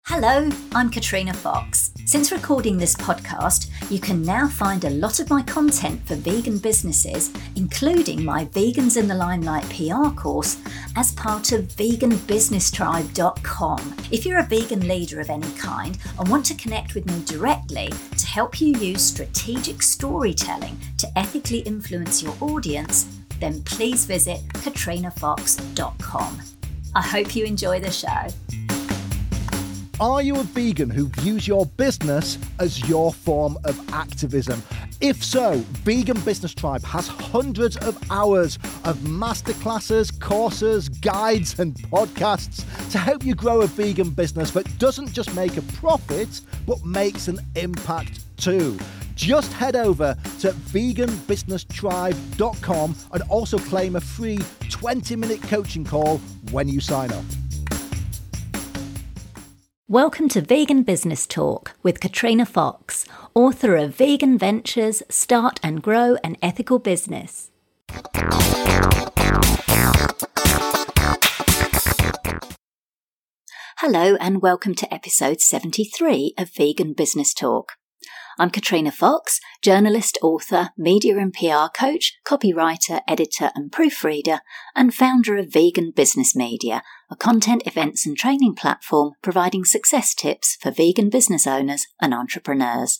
Hello, I'm Katrina Fox. Since recording this podcast, you can now find a lot of my content for vegan businesses, including my Vegans in the Limelight PR course, as part of veganbusinesstribe.com. If you're a vegan leader of any kind and want to connect with me directly to help you use strategic storytelling to ethically influence your audience, then please visit katrinafox.com. I hope you enjoy the show. Are you a vegan who views your business as your form of activism? If so, Vegan Business Tribe has hundreds of hours of masterclasses, courses, guides and podcasts to help you grow a vegan business that doesn't just make a profit, but makes an impact too. Just head over to veganbusinesstribe.com and also claim a free 20-minute coaching call when you sign up. Welcome to Vegan Business Talk with Katrina Fox, author of Vegan Ventures, Start and Grow an Ethical Business. Hello and welcome to episode 73 of Vegan Business Talk. I'm Katrina Fox, journalist, author, media and PR coach, copywriter, editor and proofreader, and founder of Vegan Business Media, a content, events and training platform providing success tips for vegan business owners and entrepreneurs.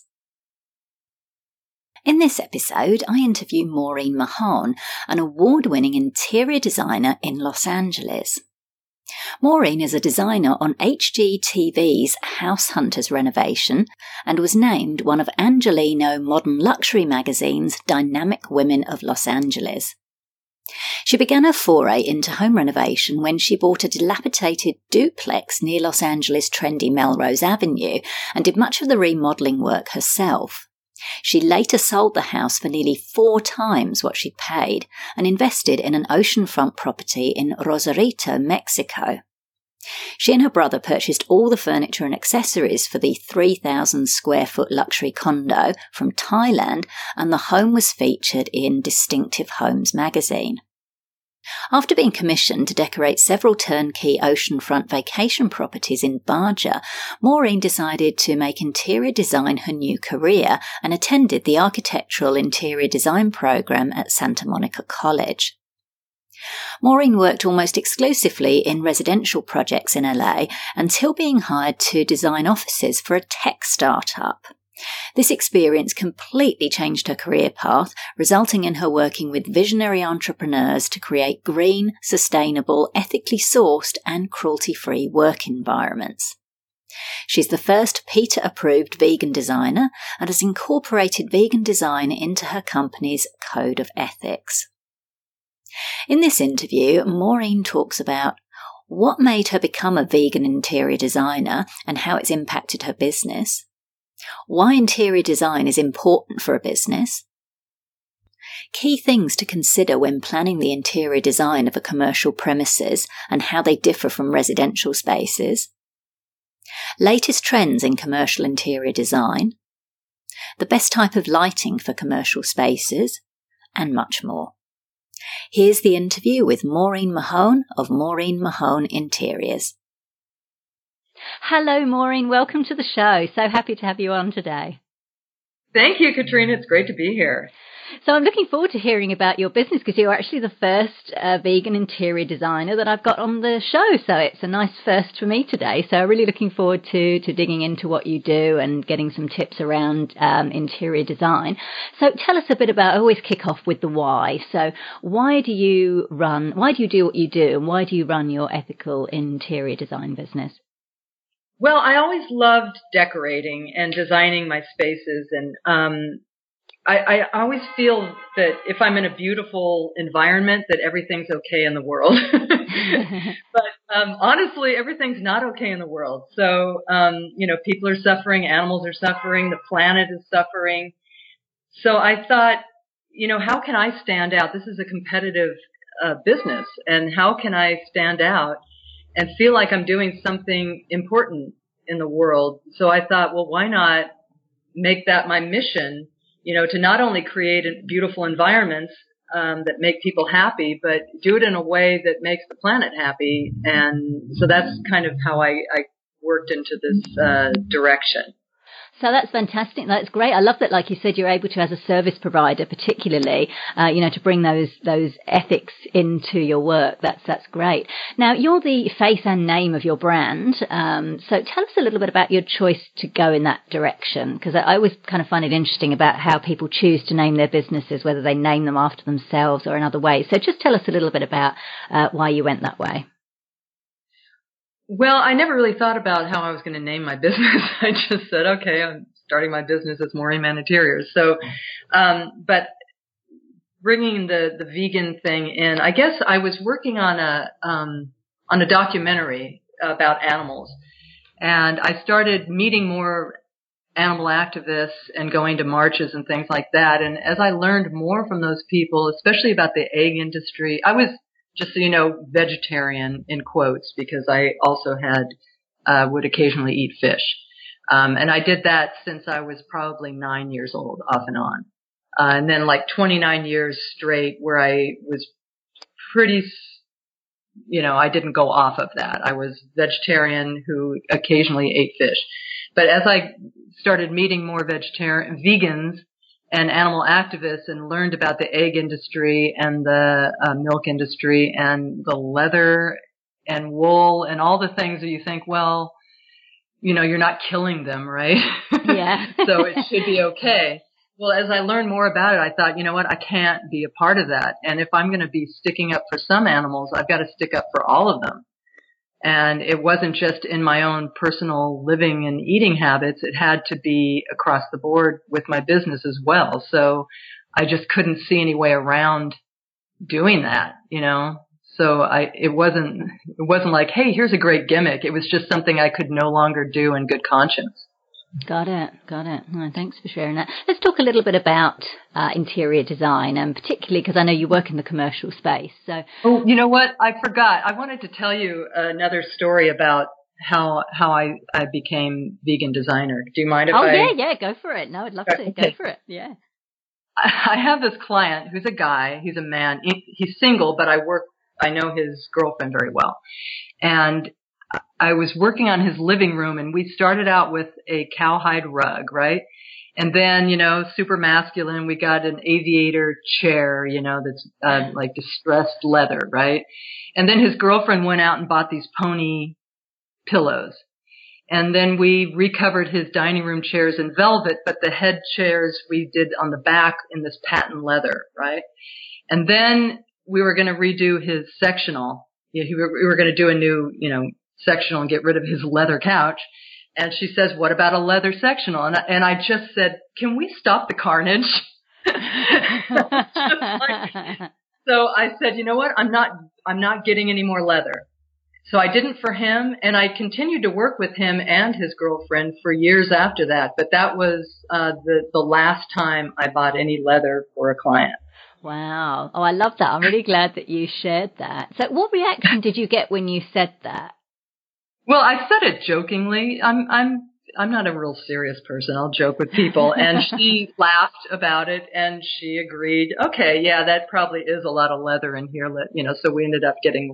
In this episode, I interview Maureen Mahone, an award-winning interior designer in Los Angeles. Maureen is a designer on HGTV's House Hunters renovation and was named one of Angelino Modern Luxury magazine's Dynamic Women of Los Angeles. She began her foray into home renovation when she bought a dilapidated duplex near Los Angeles' trendy Melrose Avenue and did much of the remodeling work herself. She later sold the house for nearly 4 times what she'd paid and invested in an oceanfront property in Rosarito, Mexico. She and her brother purchased all the furniture and accessories for the 3,000 square foot luxury condo from Thailand, and the home was featured in Distinctive Homes magazine. After being commissioned to decorate several turnkey oceanfront vacation properties in Baja, Maureen decided to make interior design her new career and attended the Architectural Interior Design program at Santa Monica College. Maureen worked almost exclusively in residential projects in LA until being hired to design offices for a tech startup. This experience completely changed her career path, resulting in her working with visionary entrepreneurs to create green, sustainable, ethically sourced and cruelty-free work environments. She's the first PETA-approved vegan designer and has incorporated vegan design into her company's code of ethics. In this interview, Maureen talks about what made her become a vegan interior designer and how it's impacted her business, why interior design is important for a business, key things to consider when planning the interior design of a commercial premises and how they differ from residential spaces, latest trends in commercial interior design, the best type of lighting for commercial spaces, and much more. Here's the interview with Maureen Mahone of Maureen Mahone Interiors. Hello, Maureen. Welcome to the show. So happy to have you on today. Thank you, Katrina. It's great to be here. So I'm looking forward to hearing about your business because you're actually the first vegan interior designer that I've got on the show. So it's a nice first for me today. So I'm really looking forward to digging into what you do and getting some tips around interior design. So tell us a bit about, I always kick off with the why. So why do you do what you do, and why do you run your ethical interior design business? Well, I always loved decorating and designing my spaces, and I always feel that if I'm in a beautiful environment, that everything's okay in the world. But honestly, everything's not okay in the world. So, people are suffering, animals are suffering, the planet is suffering. So I thought, how can I stand out? This is a competitive business, and how can I stand out and feel like I'm doing something important in the world? So I thought, well, why not make that my mission, to not only create beautiful environments that make people happy, but do it in a way that makes the planet happy. And so that's kind of how I worked into this direction. So that's fantastic. That's great. I love that, like you said, you're able to, as a service provider, particularly, to bring those ethics into your work. That's great. Now, you're the face and name of your brand. So tell us a little bit about your choice to go in that direction, because I always kind of find it interesting about how people choose to name their businesses, whether they name them after themselves or in other ways. So just tell us a little bit about why you went that way. Well, I never really thought about how I was going to name my business. I just said, okay, I'm starting my business as Maureen Mann Interiors. So, but bringing the vegan thing in, I guess I was working on a documentary about animals, and I started meeting more animal activists and going to marches and things like that. And as I learned more from those people, especially about the egg industry, I was, just so you know, vegetarian in quotes, because I also would occasionally eat fish. And I did that since I was probably 9 years old, off and on. And then like 29 years straight where I was pretty, I didn't go off of that. I was vegetarian who occasionally ate fish. But as I started meeting more vegans and animal activists and learned about the egg industry and the milk industry and the leather and wool and all the things that you think, well, you're not killing them, right? Yeah. So it should be okay. Well, as I learned more about it, I thought, you know what, I can't be a part of that. And if I'm going to be sticking up for some animals, I've got to stick up for all of them. And it wasn't just in my own personal living and eating habits. It had to be across the board with my business as well. So I just couldn't see any way around doing that, So it wasn't like, hey, here's a great gimmick. It was just something I could no longer do in good conscience. Got it. No, thanks for sharing that. Let's talk a little bit about interior design, and particularly because I know you work in the commercial space. So, oh, you know what? I forgot. I wanted to tell you another story about how I became vegan designer. Do you mind if yeah, go for it. No, I'd love to. Go for it. Yeah. I have this client who's a guy. He's a man. He's single, but I know his girlfriend very well, and I was working on his living room, and we started out with a cowhide rug, right? And then, super masculine, we got an aviator chair, that's like distressed leather, right? And then his girlfriend went out and bought these pony pillows. And then we recovered his dining room chairs in velvet, but the head chairs we did on the back in this patent leather, right? And then we were going to redo his sectional. We were going to do a new, sectional and get rid of his leather couch. And she says, what about a leather sectional? And I just said, can we stop the carnage? So I said, you know what? I'm not getting any more leather. So I didn't for him, and I continued to work with him and his girlfriend for years after that. But that was the last time I bought any leather for a client. Wow. Oh, I love that. I'm really glad that you shared that. So what reaction did you get when you said that? Well, I said it jokingly. I'm not a real serious person. I'll joke with people. And she laughed about it, and she agreed, okay, yeah, that probably is a lot of leather in here. So we ended up getting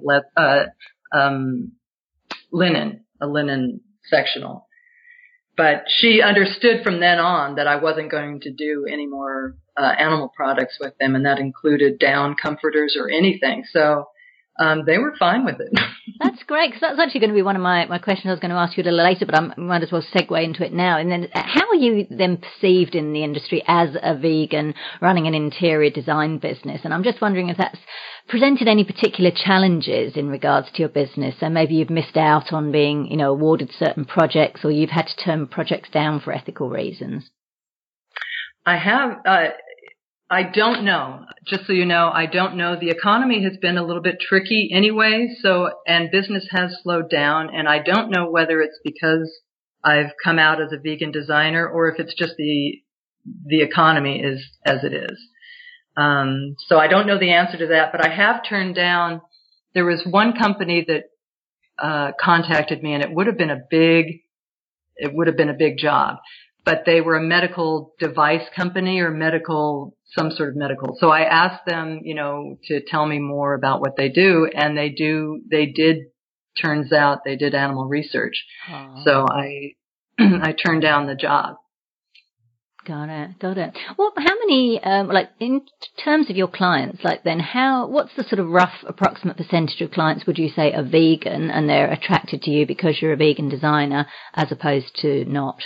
a linen sectional. But she understood from then on that I wasn't going to do any more animal products with them, and that included down comforters or anything. So they were fine with it. That's great, because that's actually going to be one of my questions I was going to ask you a little later, but I might as well segue into it now. And then how are you then perceived in the industry as a vegan running an interior design business? And I'm just wondering if that's presented any particular challenges in regards to your business. So maybe you've missed out on being, awarded certain projects, or you've had to turn projects down for ethical reasons. I have. I don't know. Just so you know, I don't know. The economy has been a little bit tricky anyway, and business has slowed down, and I don't know whether it's because I've come out as a vegan designer or if it's just the economy is as it is. So I don't know the answer to that, but I have turned down. There was one company that contacted me, and it would have been a big job. But they were a medical device company or some sort of medical. So I asked them, to tell me more about what they do, and they did turns out they did animal research. Oh. So I turned down the job. Got it. Well, how many, like in terms of your clients, like then what's the sort of rough approximate percentage of clients would you say are vegan and they're attracted to you because you're a vegan designer as opposed to not?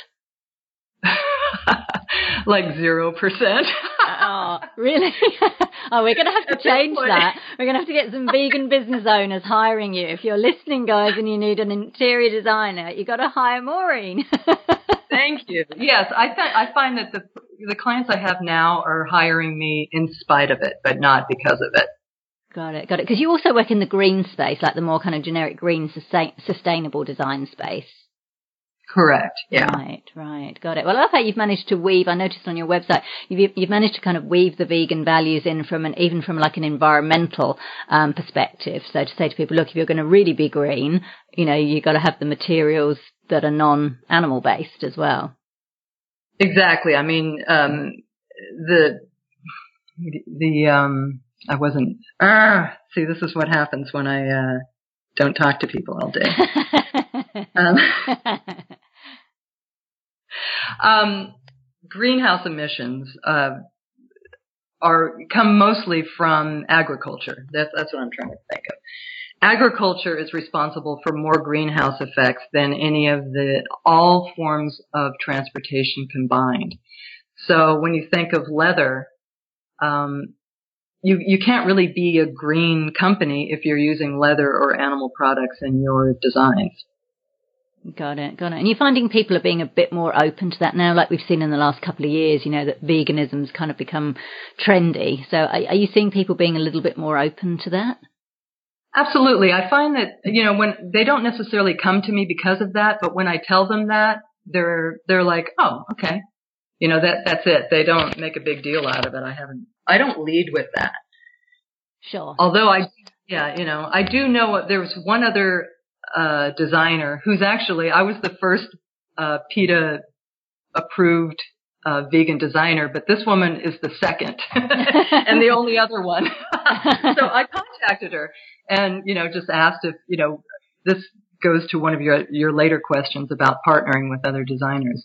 Like 0%. Oh, really? Oh, we're going to have to change that. We're going to have to get some vegan business owners hiring you. If you're listening, guys, and you need an interior designer, you got to hire Maureen. Thank you. Yes, I find that the clients I have now are hiring me in spite of it, but not because of it. Got it. Because you also work in the green space, like the more kind of generic green, sustainable design space. Correct. Yeah. Right. Got it. Well, I love how you've managed to weave. I noticed on your website you've managed to kind of weave the vegan values in even from like an environmental perspective. So to say to people, look, if you're going to really be green, you got to have the materials that are non-animal based as well. Exactly. I mean, I wasn't. See, this is what happens when I don't talk to people all day. Greenhouse emissions come mostly from agriculture. That's what I'm trying to think of. Agriculture is responsible for more greenhouse effects than any of all forms of transportation combined. So when you think of leather, you can't really be a green company if you're using leather or animal products in your designs. Got it. And you're finding people are being a bit more open to that now, like we've seen in the last couple of years, that veganism's kind of become trendy. So are you seeing people being a little bit more open to that? Absolutely. I find that, when they don't necessarily come to me because of that, but when I tell them that, they're like, oh, okay. That's it. They don't make a big deal out of it. I don't lead with that. Sure. Although I do know there was one other designer who's actually, I was the first PETA approved vegan designer, but this woman is the second and the only other one. So I contacted her and, just asked if, this goes to one of your later questions about partnering with other designers.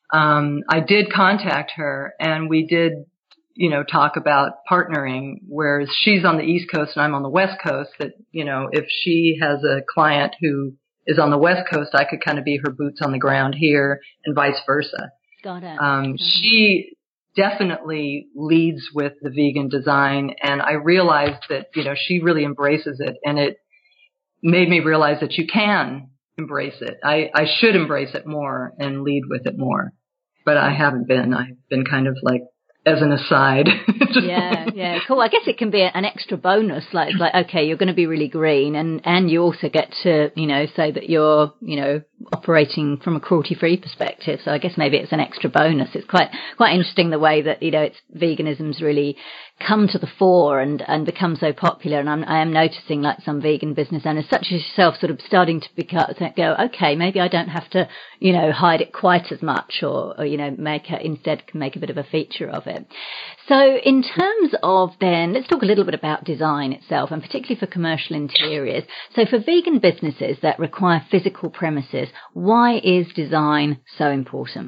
I did contact her and we did, talk about partnering, whereas she's on the East Coast and I'm on the West Coast, that, if she has a client who is on the West Coast, I could kind of be her boots on the ground here and vice versa. Got it. She definitely leads with the vegan design, and I realized that, she really embraces it, and it made me realize that you can embrace it. I should embrace it more and lead with it more, but I haven't been. I've been kind of like as an aside. Yeah, cool. I guess it can be an extra bonus. Like it's like, okay, you're going to be really green, and you also get to, say that you're, operating from a cruelty-free perspective. So I guess maybe it's an extra bonus. It's quite interesting the way that, it's veganism's really come to the fore and become so popular. And I am noticing like some vegan business owners, such as yourself, sort of starting to go, okay, maybe I don't have to, hide it quite as much or make a bit of a feature of it. So in terms of then, let's talk a little bit about design itself, and particularly for commercial interiors. So for vegan businesses that require physical premises, why is design so important?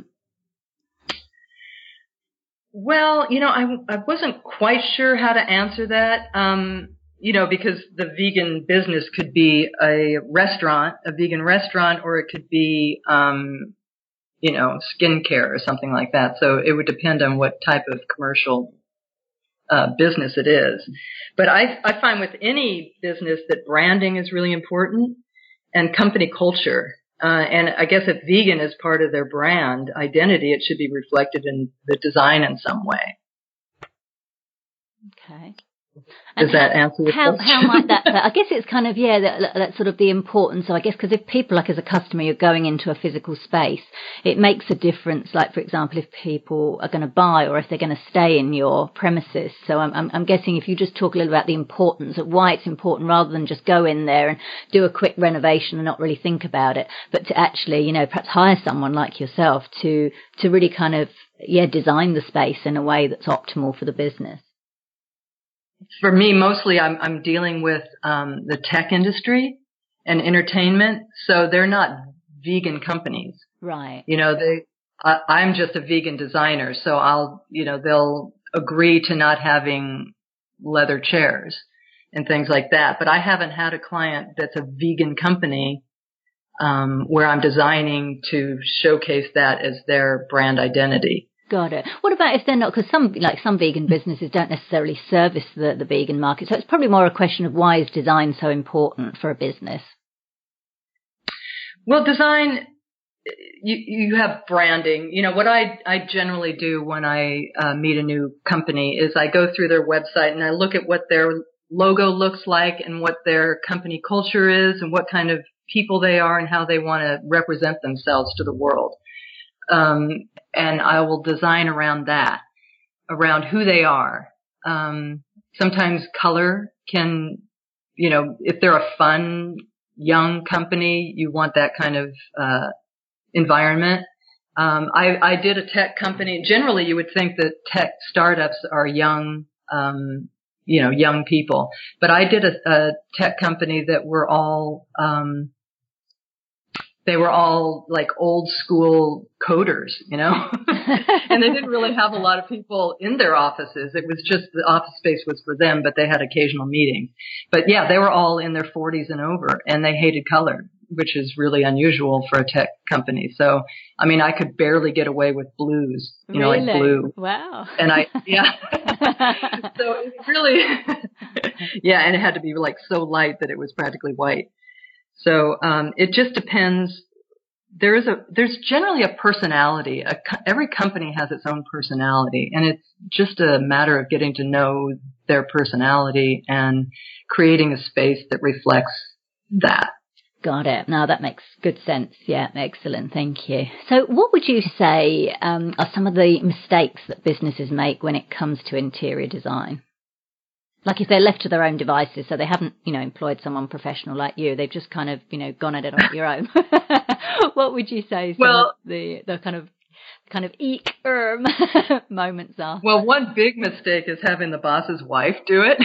Well, I wasn't quite sure how to answer that, because the vegan business could be a vegan restaurant, or it could be, skincare or something like that. So it would depend on what type of commercial business it is. But I find with any business that branding is really important and company culture. And I guess if vegan is part of their brand identity, it should be reflected in the design in some way. Okay. Does that answer the question? How might that, I guess it's kind of, that's sort of the importance. So I guess because if people, like as a customer, you're going into a physical space, it makes a difference. Like, for example, if people are going to buy or if they're going to stay in your premises. So I'm guessing if you just talk a little about the importance of why it's important, rather than just go in there and do a quick renovation and not really think about it, but to actually, perhaps hire someone like yourself to really kind of, design the space in a way that's optimal for the business. For me, mostly I'm dealing with the tech industry, and entertainment. So they're not vegan companies. Right. You know, I'm just a vegan designer. So they'll agree to not having leather chairs and things like that. But I haven't had a client that's a vegan company, where I'm designing to showcase that as their brand identity. Got it. What about if they're not, because some vegan businesses don't necessarily service the vegan market. So it's probably more a question of why is design so important for a business? Well, design, you have branding. You know, what I generally do when I meet a new company is I go through their website and I look at what their logo looks like and what their company culture is and what kind of people they are and how they want to represent themselves to the world. And I will design around that, around who they are. Sometimes color can, you know, if they're a fun, young company, you want that kind of, environment. I did a tech company. Generally, you would think that tech startups are young, young people, but I did a tech company that were all, they were all like old school coders, you know, and they didn't really have a lot of people in their offices. It was just the office space was for them, but they had occasional meetings. But yeah, they were all in their 40s and over, and they hated color, which is really unusual for a tech company. So, I mean, I could barely get away with blues, you know, like blue. Wow. And so it really, yeah, and it had to be like so light that it was practically white. So, it just depends. There's generally a personality. Every company has its own personality, and it's just a matter of getting to know their personality and creating a space that reflects that. Got it. Now that makes good sense. Yeah, excellent. Thank you. So what would you say are some of the mistakes that businesses make when it comes to interior design? Like if they're left to their own devices, so they haven't, employed someone professional like you, they've just kind of, gone at it on your own. What would you say some of the kind of eek moments are? Well, one big mistake is having the boss's wife do it.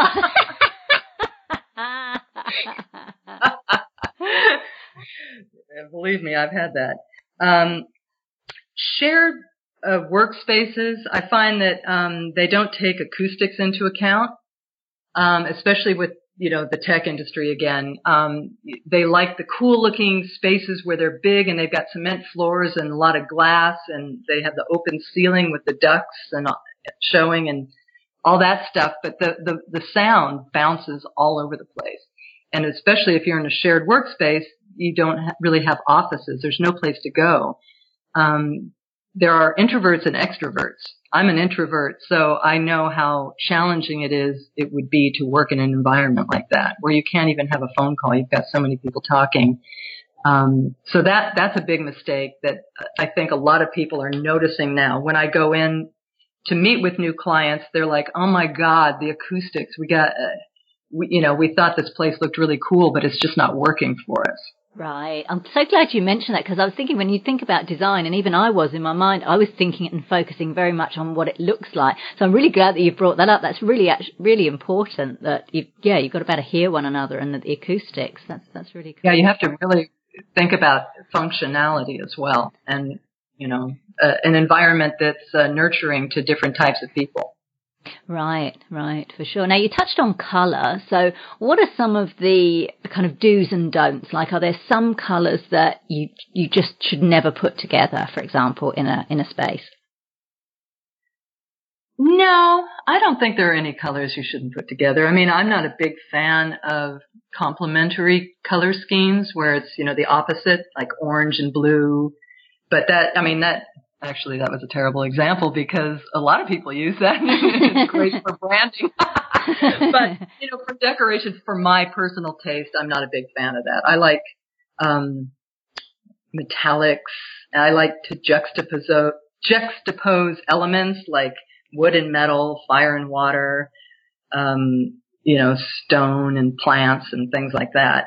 Believe me, I've had that. Shared workspaces, I find that they don't take acoustics into account, especially with the tech industry again. They like the cool looking spaces where they're big and they've got cement floors and a lot of glass, and they have the open ceiling with the ducts and showing and all that stuff. But the sound bounces all over the place. And especially if you're in a shared workspace, you don't really have offices. There's no place to go. There are introverts and extroverts. I'm an introvert, so I know how challenging it would be to work in an environment like that, where you can't even have a phone call. You've got so many people talking. So that's a big mistake that I think a lot of people are noticing now. When I go in to meet with new clients, they're like, "Oh my God, the acoustics! We thought this place looked really cool, but it's just not working for us." Right. I'm so glad you mentioned that, because I was thinking when you think about design, and even I was in my mind, I was thinking and focusing very much on what it looks like. So I'm really glad that you brought that up. That's really important that you've got to better hear one another and the acoustics. That's really cool. Yeah, you have to really think about functionality as well, and an environment that's nurturing to different types of people. Right, for sure. Now, you touched on colour. So what are some of the kind of do's and don'ts? Like, are there some colours that you just should never put together, for example, in a space? No, I don't think there are any colors you shouldn't put together. I mean, I'm not a big fan of complementary color schemes where it's, the opposite, like orange and blue. But that was a terrible example because a lot of people use that. It's great for branding. But, for decorations, for my personal taste, I'm not a big fan of that. I like metallics. I like to juxtapose elements like wood and metal, fire and water, stone and plants and things like that.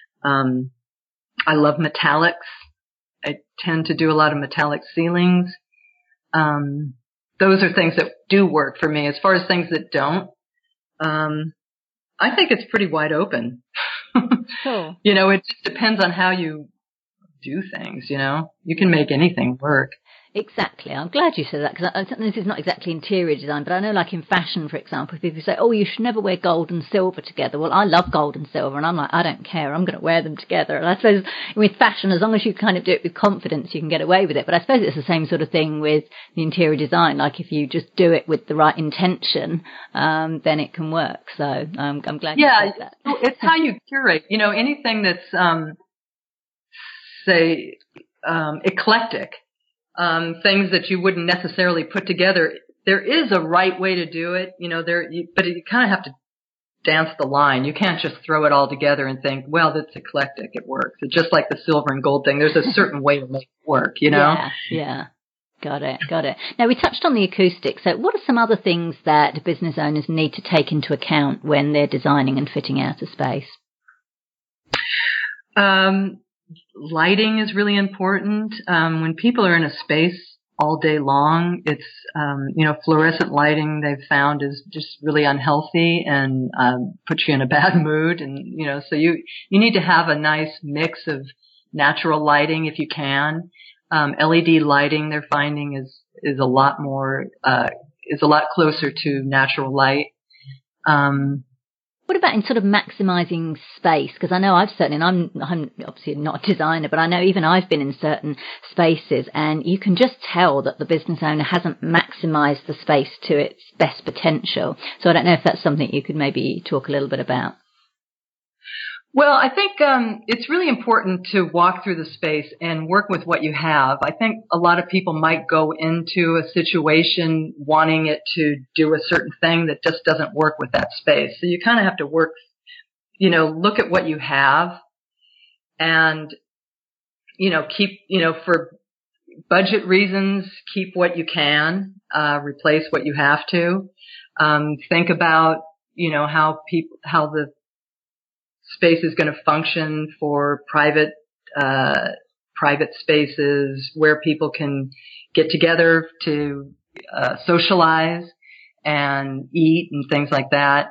I love metallics. I tend to do a lot of metallic ceilings. Those are things that do work for me. As far as things that don't, I think it's pretty wide open. Cool. It just depends on how you do things, You can make anything work. Exactly. I'm glad you said that, because this is not exactly interior design, but I know, like in fashion, for example, people say, oh, you should never wear gold and silver together. Well, I love gold and silver, and I'm like, I don't care. I'm going to wear them together. And I suppose with fashion, as long as you kind of do it with confidence, you can get away with it. But I suppose it's the same sort of thing with the interior design. Like if you just do it with the right intention, then it can work. So I'm glad you said that. It's how you curate. Anything that's, say, eclectic. Things that you wouldn't necessarily put together. There is a right way to do it, but you kind of have to dance the line. You can't just throw it all together and think, well, that's eclectic. It works. It's just like the silver and gold thing. There's a certain way to make it work, Yeah. Got it. Now, we touched on the acoustics. So what are some other things that business owners need to take into account when they're designing and fitting out a space? Lighting is really important. When people are in a space all day long, it's, fluorescent lighting they've found is just really unhealthy and, puts you in a bad mood. And, so you need to have a nice mix of natural lighting if you can. LED lighting they're finding is a lot more, is a lot closer to natural light. What about in sort of maximizing space? Because I know I'm obviously not a designer, but I know even I've been in certain spaces and you can just tell that the business owner hasn't maximized the space to its best potential. So I don't know if that's something you could maybe talk a little bit about. Well, I think it's really important to walk through the space and work with what you have. I think a lot of people might go into a situation wanting it to do a certain thing that just doesn't work with that space. So you kind of have to work, look at what you have and, keep, for budget reasons, keep what you can, replace what you have to. Think about, how the space is going to function for private spaces where people can get together to socialize and eat and things like that.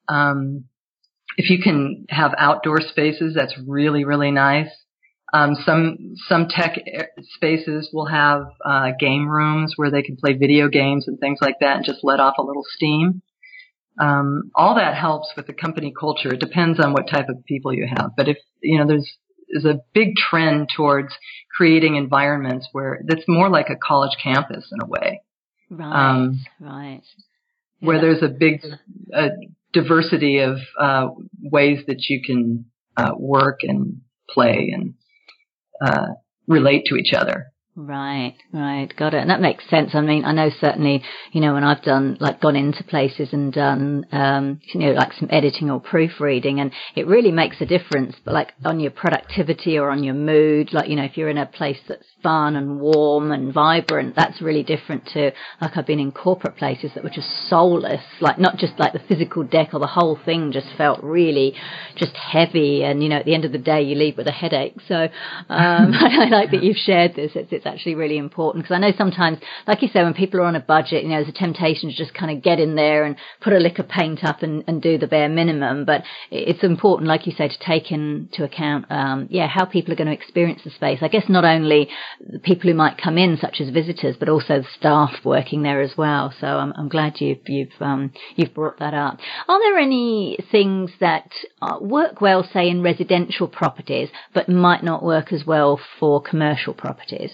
If you can have outdoor spaces, that's really, really nice. Some tech spaces will have game rooms where they can play video games and things like that and just let off a little steam. All that helps with the company culture. It depends on what type of people you have. But if, there's a big trend towards creating environments where that's more like a college campus in a way. Right. Where there's a big diversity of ways that you can work and play and relate to each other. Right. Got it. And that makes sense. I mean, I know certainly, when I've gone into places and done, like some editing or proofreading, and it really makes a difference, but like on your productivity or on your mood, like, if you're in a place that's fun and warm and vibrant, that's really different to, like, I've been in corporate places that were just soulless, like not just like the physical deck or the whole thing just felt really just heavy. And, at the end of the day, you leave with a headache. So, I like that you've shared this. It's actually really important, because I know sometimes, like you say, when people are on a budget, there's a temptation to just kind of get in there and put a lick of paint up and do the bare minimum. But it's important, like you say, to take into account, how people are going to experience the space. I guess not only the people who might come in, such as visitors, but also the staff working there as well. So I'm glad you've brought that up. Are there any things that work well, say, in residential properties, but might not work as well for commercial properties?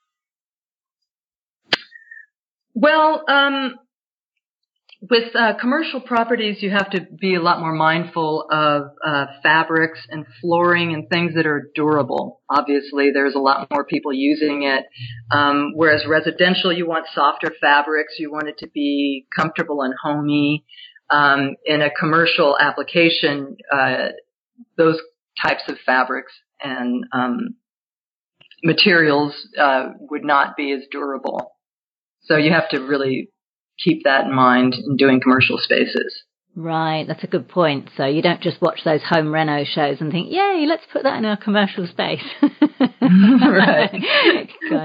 Well, with commercial properties, you have to be a lot more mindful of fabrics and flooring and things that are durable. Obviously, there's a lot more people using it, whereas residential, you want softer fabrics. You want it to be comfortable and homey. In a commercial application, those types of fabrics and materials would not be as durable. So you have to really keep that in mind in doing commercial spaces. Right, that's a good point. So you don't just watch those home reno shows and think, yay, let's put that in our commercial space. Right. Got it.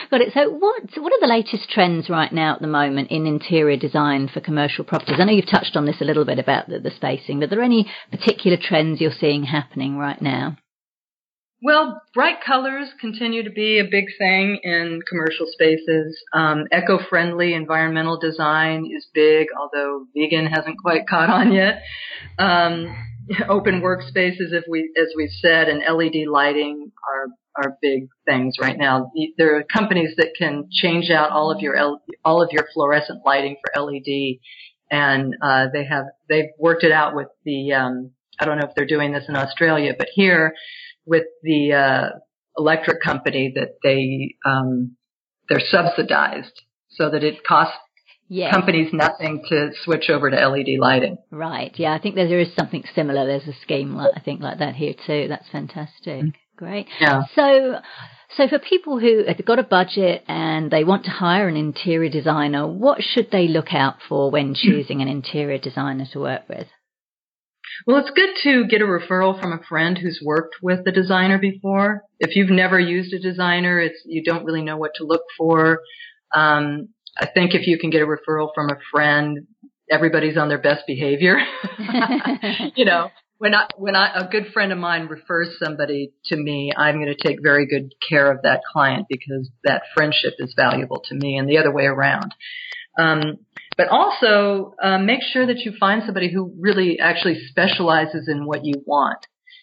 Got it. So what are the latest trends right now at the moment in interior design for commercial properties? I know you've touched on this a little bit about the spacing, but are there any particular trends you're seeing happening right now? Well, bright colors continue to be a big thing in commercial spaces. Eco-friendly environmental design is big, although vegan hasn't quite caught on yet. Open workspaces, as we've said, and LED lighting are big things right now. There are companies that can change out all of your fluorescent lighting for LED, and they've worked it out with the I don't know if they're doing this in Australia, but here with the electric company that they're subsidized so that it costs companies nothing to switch over to LED lighting. Right. Yeah, I think there is something similar. There's a scheme like that here too. That's fantastic. Great. Yeah. So for people who have got a budget and they want to hire an interior designer, what should they look out for when choosing an interior designer to work with? Well, it's good to get a referral from a friend who's worked with a designer before. If you've never used a designer, you don't really know what to look for. I think if you can get a referral from a friend, everybody's on their best behavior. You know, when a good friend of mine refers somebody to me, I'm going to take very good care of that client because that friendship is valuable to me, and the other way around. But also make sure that you find somebody who really actually specializes in what you want.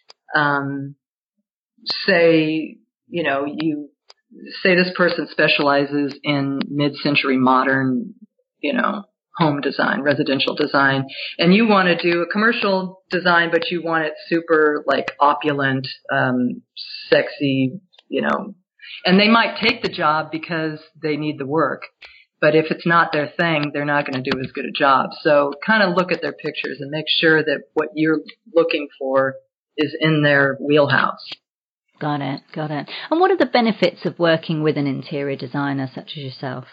Say this person specializes in mid-century modern, home design, residential design, and you want to do a commercial design, but you want it super like opulent, sexy, and they might take the job because they need the work. But if it's not their thing, they're not going to do as good a job. So kind of look at their pictures and make sure that what you're looking for is in their wheelhouse. Got it. And what are the benefits of working with an interior designer such as yourself?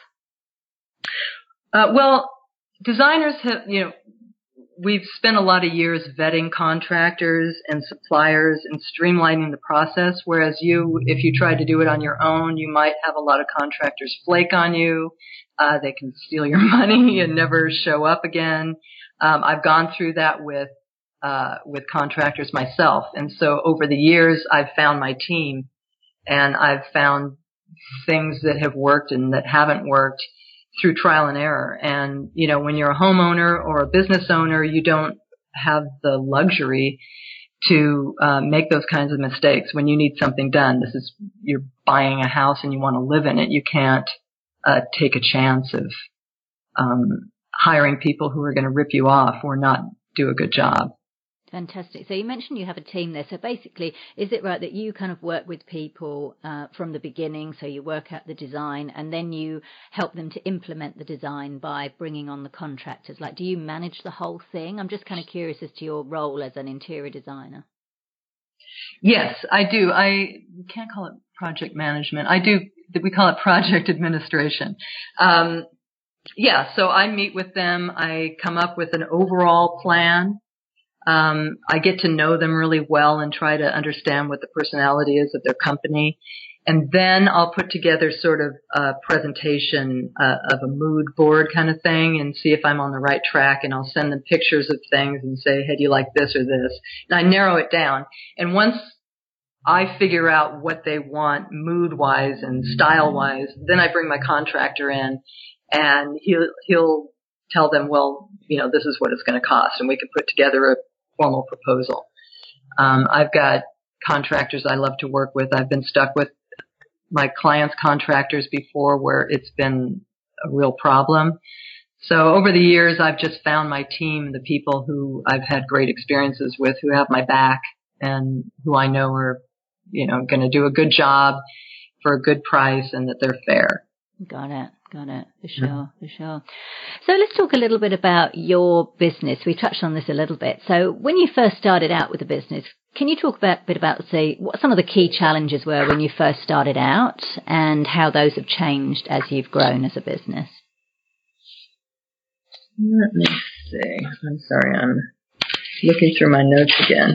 Well, designers have, we've spent a lot of years vetting contractors and suppliers and streamlining the process, whereas if you tried to do it on your own, you might have a lot of contractors flake on you. They can steal your money and never show up again. I've gone through that with contractors myself. And so over the years, I've found my team, and I've found things that have worked and that haven't worked through trial and error. And, when you're a homeowner or a business owner, you don't have the luxury to make those kinds of mistakes. When you need something done, you're buying a house and you want to live in it. You can't take a chance of hiring people who are going to rip you off or not do a good job. Fantastic. So you mentioned you have a team there. So basically, is it right that you kind of work with people from the beginning? So you work out the design and then you help them to implement the design by bringing on the contractors. Like, do you manage the whole thing? I'm just kind of curious as to your role as an interior designer. Yes, I do. We can't call it project management. We call it project administration. So I meet with them. I come up with an overall plan. I get to know them really well and try to understand what the personality is of their company. And then I'll put together sort of a presentation of a mood board kind of thing and see if I'm on the right track. And I'll send them pictures of things and say, hey, do you like this or this? And I narrow it down. And once I figure out what they want mood-wise and style-wise, then I bring my contractor in and he'll tell them, well, this is what it's going to cost. And we can put together a formal proposal. I've got contractors I love to work with. I've been stuck with my clients' contractors before where it's been a real problem. So over the years, I've just found my team, the people who I've had great experiences with, who have my back and who I know are, going to do a good job for a good price and that they're fair. Got it. For sure. So let's talk a little bit about your business. We touched on this a little bit. So when you first started out with the business, can you talk a bit about, say, what some of the key challenges were when you first started out and how those have changed as you've grown as a business? Let me see. I'm sorry, I'm looking through my notes again.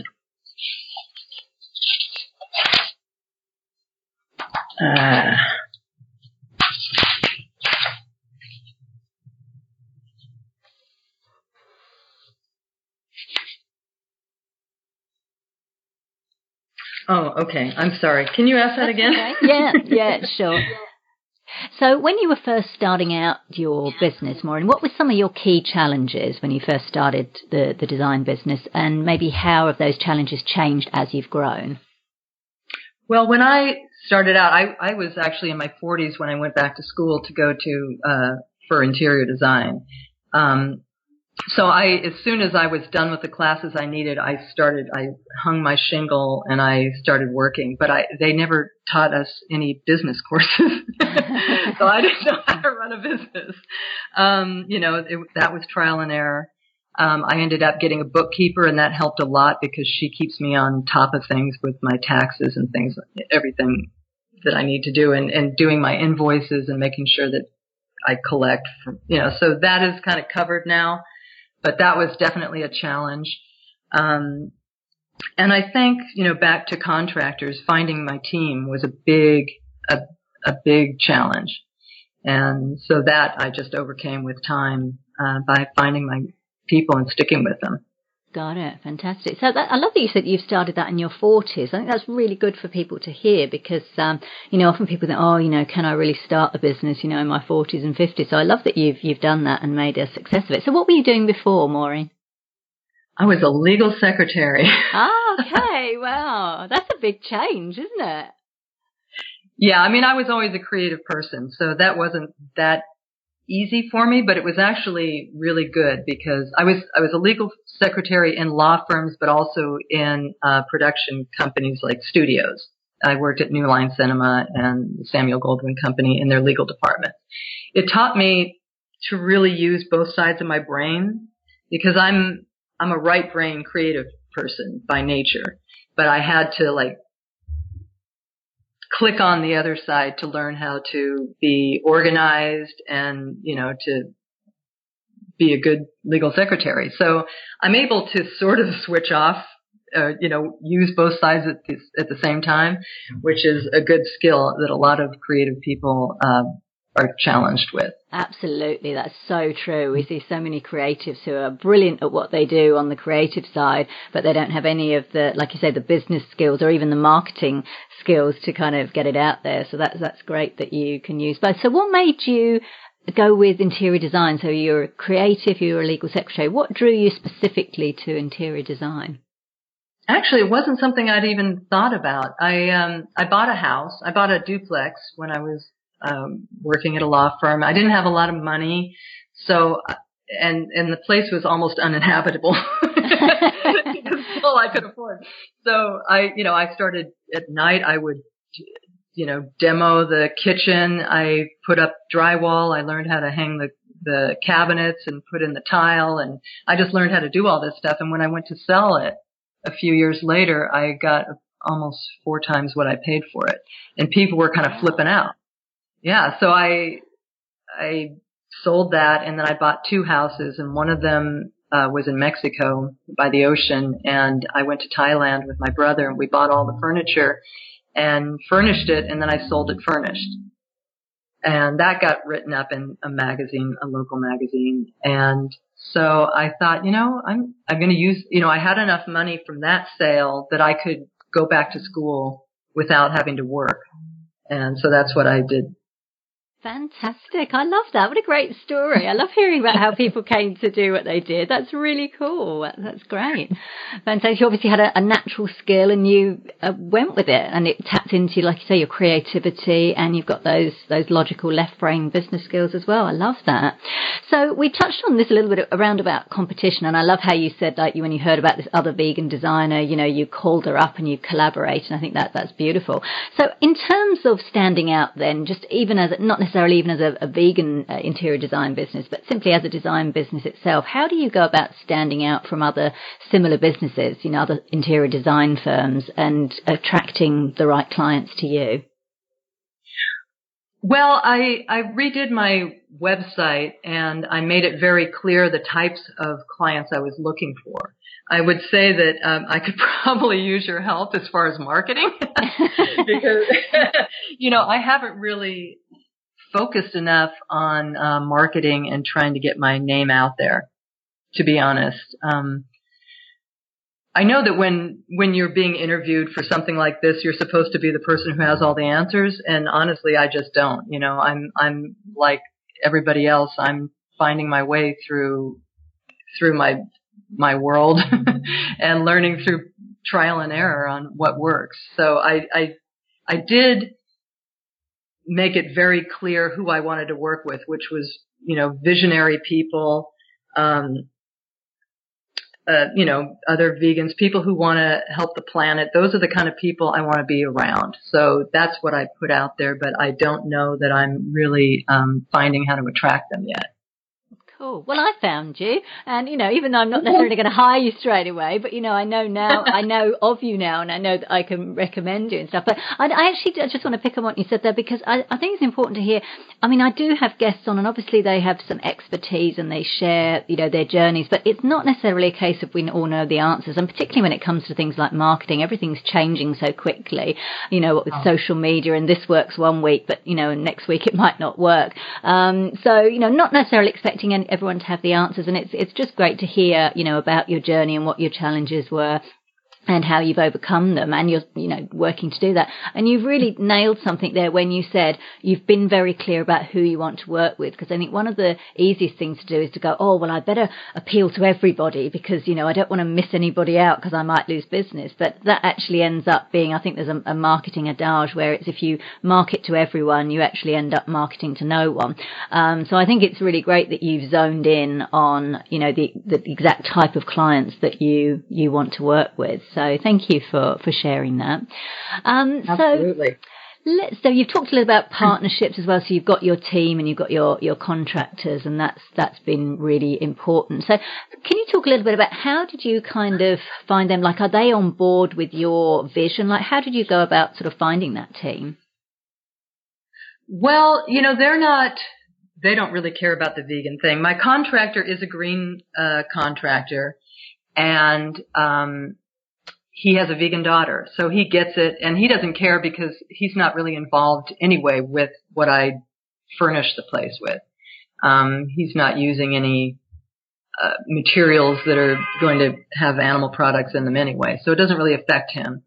Oh, okay. I'm sorry. Can you ask that again? Okay. Yeah, sure. So when you were first starting out your business, Maureen, what were some of your key challenges when you first started the design business, and maybe how have those challenges changed as you've grown? Well, when I started out, I was actually in my 40s when I went back to school to go to for interior design. So as soon as I was done with the classes I needed, I hung my shingle and I started working, but they never taught us any business courses. So I didn't know how to run a business. That was trial and error. I ended up getting a bookkeeper, and that helped a lot because she keeps me on top of things with my taxes and things, everything that I need to do, and doing my invoices and making sure that I collect so that is kind of covered now. But that was definitely a challenge. And I think, back to contractors, finding my team was a big challenge. And so that I just overcame with time, by finding my people and sticking with them. Got it. Fantastic. So I love that you said you've started that in your 40s. I think that's really good for people to hear because, often people think, can I really start a business, in my 40s and 50s? So I love that you've done that and made a success of it. So what were you doing before, Maureen? I was a legal secretary. Oh, okay. Wow. That's a big change, isn't it? Yeah. I mean, I was always a creative person, so that wasn't that easy for me, but it was actually really good because I was a legal secretary in law firms, but also in production companies like studios. I worked at New Line Cinema and Samuel Goldwyn Company in their legal department. It taught me to really use both sides of my brain because I'm a right brain creative person by nature, but I had to click on the other side to learn how to be organized and, to be a good legal secretary. So I'm able to sort of switch off, use both sides at the same time, which is a good skill that a lot of creative people are challenged with. Absolutely. That's so true. We see so many creatives who are brilliant at what they do on the creative side, but they don't have any of the, like you say, the business skills or even the marketing skills to kind of get it out there. So that's great that you can use both. So what made you go with interior design? So you're a creative, you're a legal secretary. What drew you specifically to interior design? Actually, it wasn't something I'd even thought about. I bought a house. I bought a duplex when I was working at a law firm. I didn't have a lot of money, so and the place was almost uninhabitable. That's all I could afford. So I started at night. I would demo the kitchen. I put up drywall. I learned how to hang the cabinets and put in the tile, and I just learned how to do all this stuff. And when I went to sell it a few years later, I got almost 4 times what I paid for it, and people were kind of flipping out. Yeah, so I sold that, and then I bought 2 houses, and one of them was in Mexico by the ocean, and I went to Thailand with my brother, and we bought all the furniture and furnished it, and then I sold it furnished. And that got written up in a magazine, a local magazine, and so I thought, I'm going to use, I had enough money from that sale that I could go back to school without having to work, and so that's what I did. Fantastic. I love that. What a great story. I love hearing about how people came to do what they did. That's really cool. That's great. Fantastic. You obviously had a natural skill and you went with it, and it tapped into, like you say, your creativity, and you've got those logical left brain business skills as well. I love that. So we touched on this a little bit around about competition, and I love how you said, when you heard about this other vegan designer, you called her up and you collaborate, and I think that's beautiful. So in terms of standing out then, just even as, not necessarily even as a vegan interior design business, but simply as a design business itself, how do you go about standing out from other similar businesses, other interior design firms, and attracting the right clients to you? Well, I redid my website, and I made it very clear the types of clients I was looking for. I would say that I could probably use your help as far as marketing because, I haven't really focused enough on marketing and trying to get my name out there, to be honest. I know that when you're being interviewed for something like this, you're supposed to be the person who has all the answers. And honestly, I just don't. You know, I'm like everybody else. I'm finding my way through my world and learning through trial and error on what works. So I did make it very clear who I wanted to work with, which was, you know, visionary people, you know, other vegans, people who want to help the planet. Those are the kind of people I want to be around. So that's what I put out there, but I don't know that I'm really finding how to attract them yet. Cool. Well, I found you, and, you know, even though I'm not necessarily going to hire you straight away, but, you know, I know of you now, and I know that I can recommend you and stuff. But I just want to pick on what you said there, because I think it's important to hear. I mean, I do have guests on, and obviously they have some expertise and they share, you know, their journeys, but it's not necessarily a case of we all know the answers. And particularly when it comes to things like marketing, everything's changing so quickly, you know, with social media, and this works one week, but, you know, next week it might not work. So, you know, not necessarily expecting everyone to have the answers, and it's just great to hear, you know, about your journey and what your challenges were and how you've overcome them, and you're, you know, working to do that. And you've really nailed something there when you said you've been very clear about who you want to work with, because I think one of the easiest things to do is to go, oh, well, I better appeal to everybody because, you know, I don't want to miss anybody out because I might lose business. But that actually ends up being, I think there's a marketing adage where it's if you market to everyone, you actually end up marketing to no one. So I think it's really great that you've zoned in on, you know, the exact type of clients that you want to work with. So thank you for sharing that. Absolutely. So you've talked a little about partnerships as well. So you've got your team and you've got your contractors, and that's been really important. So can you talk a little bit about how did you kind of find them? Like, are they on board with your vision? Like, how did you go about sort of finding that team? Well, you know, they don't really care about the vegan thing. My contractor is a green contractor, and he has a vegan daughter, so he gets it, and he doesn't care because he's not really involved anyway with what I furnish the place with. He's not using any materials that are going to have animal products in them anyway, so it doesn't really affect him.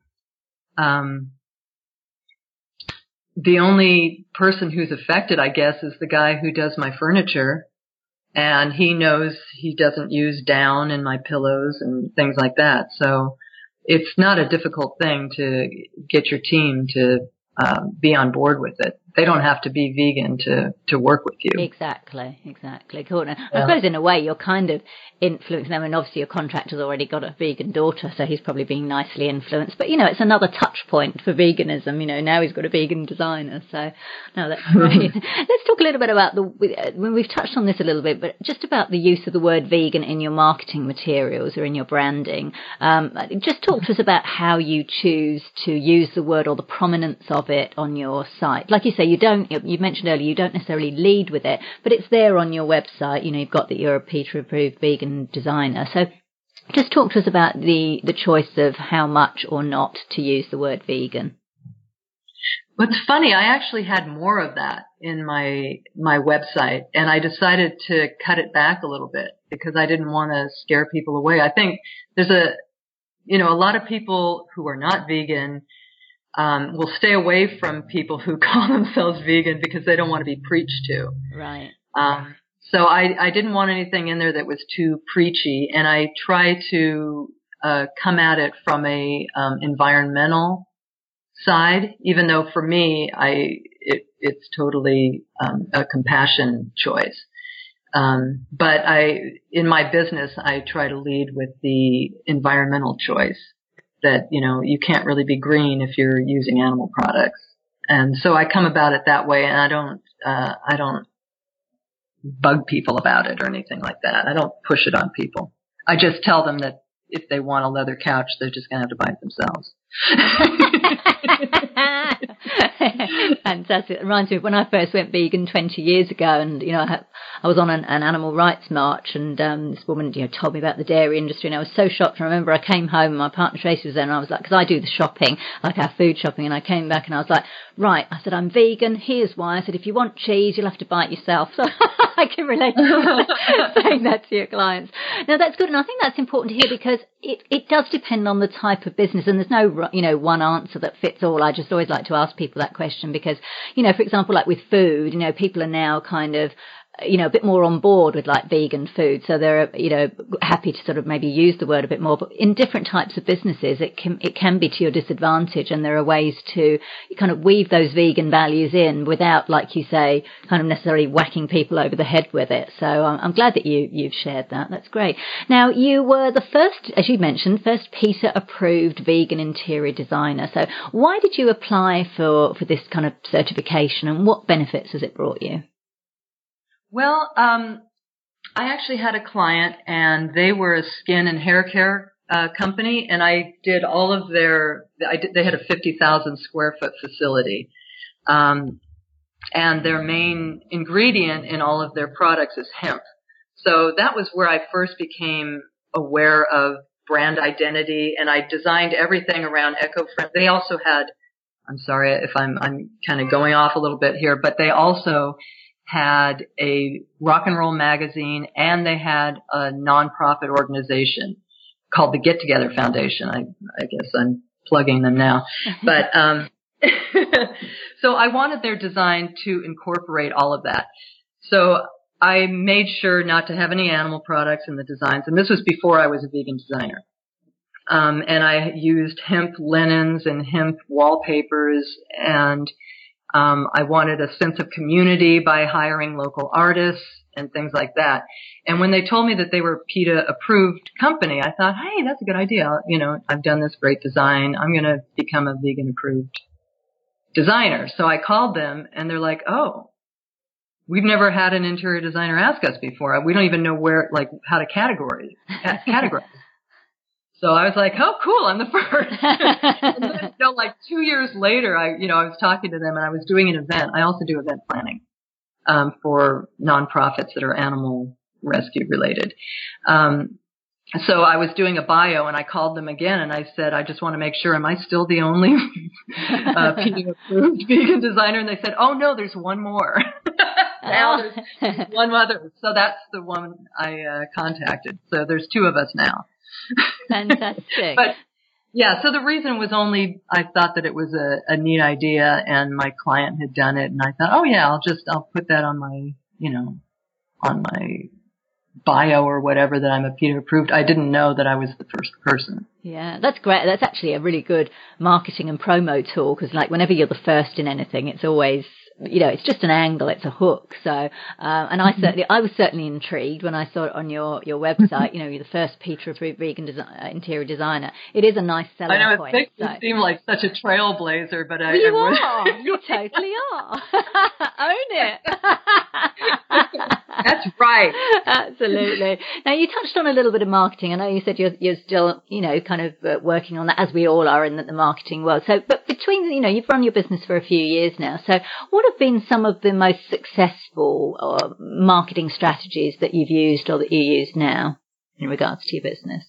The only person who's affected, I guess, is the guy who does my furniture, and he knows he doesn't use down in my pillows and things like that, so it's not a difficult thing to get your team to be on board with it. They don't have to be vegan to work with you. Exactly. Cool. Now, I suppose in a way you're kind of influencing them, and obviously your contractor's already got a vegan daughter, so he's probably being nicely influenced. But, you know, it's another touch point for veganism. You know, now he's got a vegan designer, so no, that's great. Let's talk a little bit about when we've touched on this a little bit, but just about the use of the word vegan in your marketing materials or in your branding. Just talk to us about how you choose to use the word or the prominence of it on your site. Like you say, you mentioned earlier, you don't necessarily lead with it, but it's there on your website. You know, you've got that you're a PETA approved vegan designer. So just talk to us about the choice of how much or not to use the word vegan. What's funny, I actually had more of that in my website, and I decided to cut it back a little bit because I didn't want to scare people away. I think there's a lot of people who are not vegan will stay away from people who call themselves vegan because they don't want to be preached to. Right. So I didn't want anything in there that was too preachy, and I try to come at it from a environmental side, even though for me it's totally a compassion choice. But in my business I try to lead with the environmental choice. That, you know, you can't really be green if you're using animal products. And so I come about it that way, and I don't bug people about it or anything like that. I don't push it on people. I just tell them that if they want a leather couch, they're just going to have to buy it themselves. Fantastic. It reminds me of when I first went vegan 20 years ago, and, you know, I was on an animal rights march, and this woman, you know, told me about the dairy industry, and I was so shocked. I remember I came home and my partner Tracy was there, and I was like, because I do the shopping, like our food shopping, and I came back and I was like, right, I said, I'm vegan, here's why. I said, if you want cheese, you'll have to buy it yourself. So I can relate to saying that to your clients. Now, that's good. And I think that's important to hear because it does depend on the type of business. And there's no, one answer that fits all. I just always like to ask people that question because, for example, like with food, people are now kind of, a bit more on board with like vegan food. So they're, happy to sort of maybe use the word a bit more, but in different types of businesses, it can be to your disadvantage. And there are ways to kind of weave those vegan values in without, like you say, kind of necessarily whacking people over the head with it. So I'm glad that you've shared that. That's great. Now you were the first, as you mentioned, first PETA approved vegan interior designer. So why did you apply for this kind of certification and what benefits has it brought you? Well, I actually had a client and they were a skin and hair care company, and I did all of they had a 50,000 square foot facility. And their main ingredient in all of their products is hemp. So that was where I first became aware of brand identity, and I designed everything around eco-friendly. They also had, I'm sorry if I'm kind of going off a little bit here, but they also had a rock and roll magazine, and they had a nonprofit organization called the Get Together Foundation. I guess I'm plugging them now. But so I wanted their design to incorporate all of that. So I made sure not to have any animal products in the designs, and this was before I was a vegan designer. And I used hemp linens and hemp wallpapers, and I wanted a sense of community by hiring local artists and things like that. And when they told me that they were a PETA approved company, I thought, hey, that's a good idea. I've done this great design. I'm going to become a vegan approved designer. So I called them and they're like, oh, we've never had an interior designer ask us before. We don't even know how to categorize. So I was like, oh, cool, I'm the first. And then, 2 years later, I was talking to them and I was doing an event. I also do event planning, for nonprofits that are animal rescue related. So I was doing a bio and I called them again and I said, I just want to make sure, am I still the only PETA approved vegan designer? And they said, oh no, there's one more. Now there's one other. So that's the one I contacted. So there's two of us now. Fantastic. But yeah, so the reason was only I thought that it was a neat idea and my client had done it and I thought, oh yeah, I'll put that on my, on my bio or whatever that I'm a PETA approved. I didn't know that I was the first person. Yeah, that's great. That's actually a really good marketing and promo tool because whenever you're the first in anything, it's always, it's just an angle, it's a hook. So, and I was certainly intrigued when I saw it on your website. You're the first PETA approved vegan interior designer. It is a nice selling point. I know it makes me seem like such a trailblazer, but you totally are. Own it. That's right. Absolutely. Now you touched on a little bit of marketing. I know you said you're still, kind of working on that as we all are in the marketing world. So, but between, you've run your business for a few years now. So what have been some of the most successful marketing strategies that you've used or that you use now in regards to your business?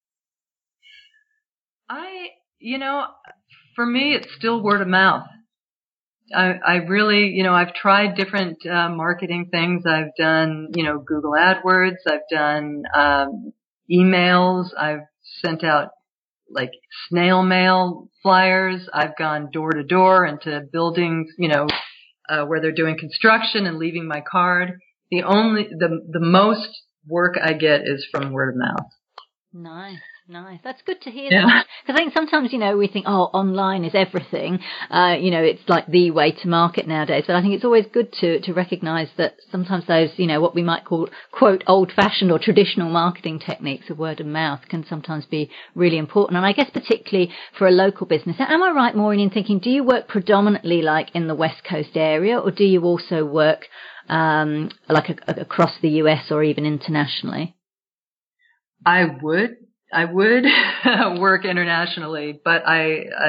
For me, it's still word of mouth. I really, I've tried different marketing things. I've done, Google AdWords. I've done emails. I've sent out snail mail flyers. I've gone door to door into buildings, where they're doing construction and leaving my card. The most work I get is from word of mouth. Nice. That's good to hear. Because I think sometimes, we think, online is everything. It's like the way to market nowadays. But I think it's always good to recognise that sometimes those, what we might call, quote, old-fashioned or traditional marketing techniques of word of mouth can sometimes be really important. And I guess particularly for a local business. Am I right, Maureen, in thinking, do you work predominantly in the West Coast area, or do you also work across the US or even internationally? I would work internationally, but I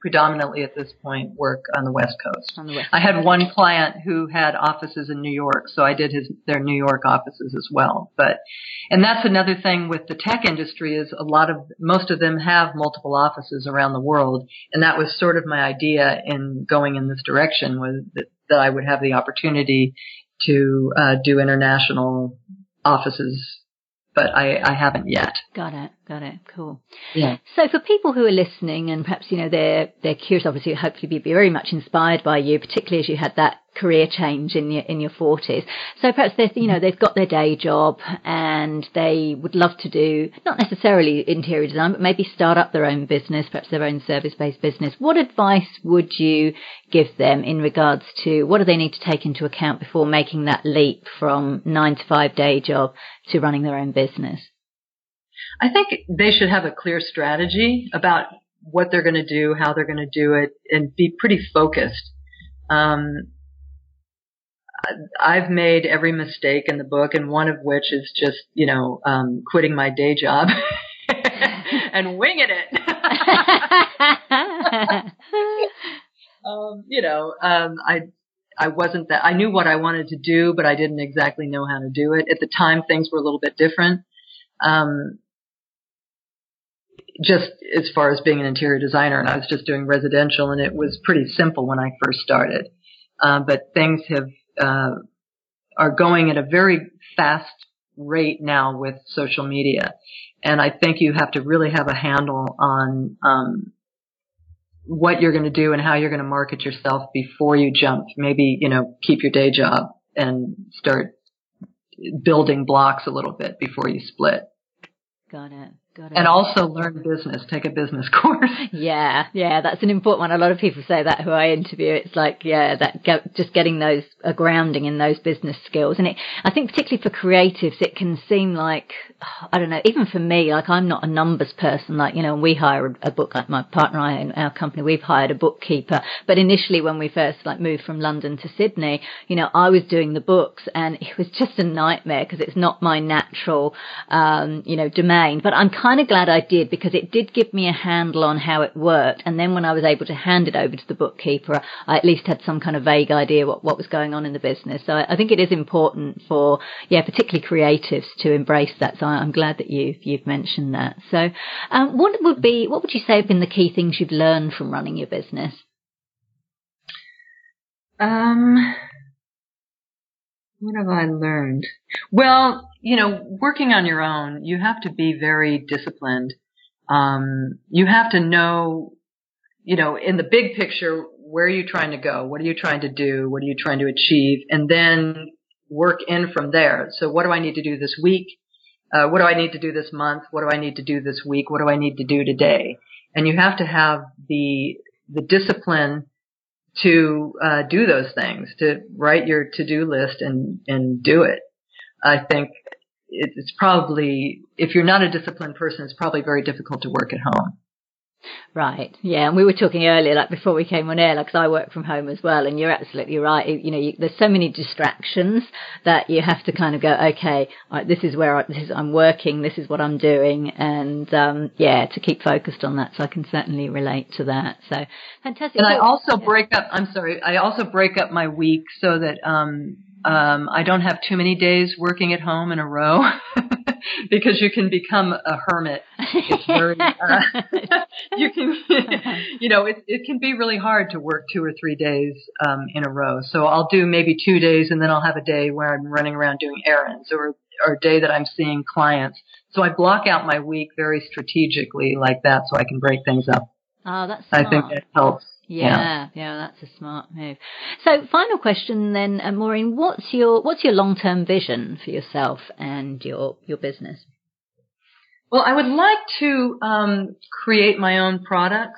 predominantly at this point work on the West Coast. I had one client who had offices in New York, so I did their New York offices as well. And that's another thing with the tech industry is most of them have multiple offices around the world, and that was sort of my idea in going in this direction, was that I would have the opportunity to do international offices, but I haven't yet. Got it. Cool. Yeah. So for people who are listening and perhaps, they're curious, obviously, hopefully be very much inspired by you, particularly as you had that career change in your 40s. So perhaps they've got their day job and they would love to do, not necessarily interior design, but maybe start up their own business, perhaps their own service-based business. What advice would you give them in regards to what do they need to take into account before making that leap from 9 to 5 day job to running their own business? I think they should have a clear strategy about what they're going to do, how they're going to do it, and be pretty focused. I've made every mistake in the book, and one of which is just, quitting my day job and winging it. I wasn't that, I knew what I wanted to do, but I didn't exactly know how to do it. At the time, things were a little bit different. Just as far as being an interior designer, and I was just doing residential, and it was pretty simple when I first started. But things are going at a very fast rate now with social media. And I think you have to really have a handle on, what you're going to do and how you're going to market yourself before you jump. Maybe, keep your day job and start building blocks a little bit before you split. Got it. And also learn business, take a business course. Yeah, that's an important one. A lot of people say that who I interview. It's like, just getting those, a grounding in those business skills. And I think particularly for creatives, it can seem like, I don't know, even for me, like I'm not a numbers person. Like, we hire a book, like my partner and I in our company, we've hired a bookkeeper. But initially when we first moved from London to Sydney, I was doing the books and it was just a nightmare because it's not my natural, domain. But I'm kind of glad I did because it did give me a handle on how it worked. And then when I was able to hand it over to the bookkeeper, I at least had some kind of vague idea what was going on in the business. So I think it is important for, particularly creatives to embrace that. So I'm glad that you've mentioned that. So what would you say have been the key things you've learned from running your business? What have I learned? Well, working on your own, you have to be very disciplined. You have to know, in the big picture, where are you trying to go? What are you trying to do? What are you trying to achieve? And then work in from there. So what do I need to do this week? What do I need to do this month? What do I need to do this week? What do I need to do today? And you have to have the discipline to do those things, to write your to-do list and do it. I think it's probably, if you're not a disciplined person, it's probably very difficult to work at home. Right. Yeah. And we were talking earlier, before we came on air, because I work from home as well. And you're absolutely right. There's so many distractions that you have to kind of go, okay, this is where I'm working. This is what I'm doing. And, to keep focused on that. So I can certainly relate to that. So fantastic. And I also break up my week so that, I don't have too many days working at home in a row. Because you can become a hermit. It's very, you can, it can be really hard to work 2 or 3 days in a row. So I'll do maybe 2 days, and then I'll have a day where I'm running around doing errands, or a day that I'm seeing clients. So I block out my week very strategically like that, so I can break things up. Oh, that's smart. I think that helps. Yeah, that's a smart move. So, final question then, Maureen, what's your long-term vision for yourself and your business? Well, I would like to create my own products,